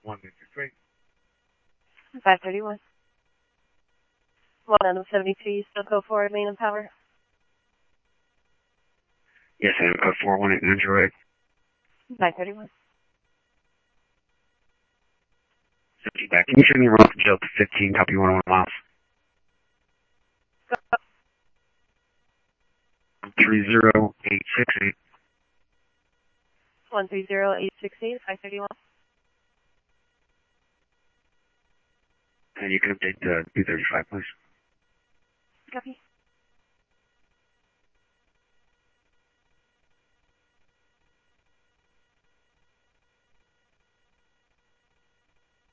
163. 531. 1 out of 72, you still go forward, main and power? Yes, I am code 418 Android. 531. Back. Can you send me around from jail to 15, copy 101 miles? 130868. 130868, 531. And you can update 235, please. Copy.